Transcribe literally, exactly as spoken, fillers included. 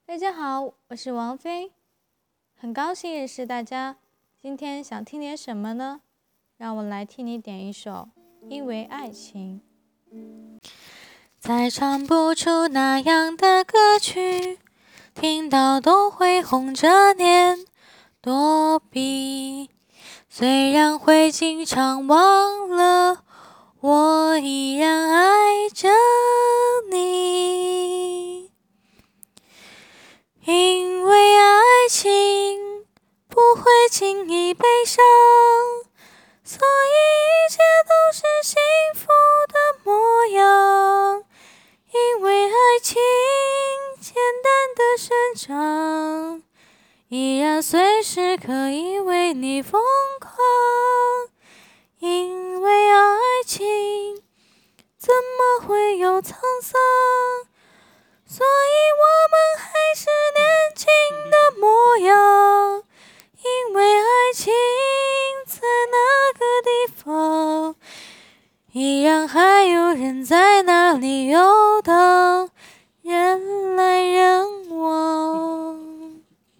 大家好，我是王菲，很高兴认识大家。今天想听点什么呢？让我来替你点一首《因为爱情》。 再唱不出那样的歌曲，听到都会红着脸躲避。虽然会经常忘了，我依然爱着你。因为爱情不会轻易悲伤，所以一切都是幸福的模样。因为爱情简单的生长，依然随时可以为你疯狂。因为爱情怎么会有沧桑，所以我们还是年轻的模样。因为爱情在那个地方，依然还有人在那里游荡。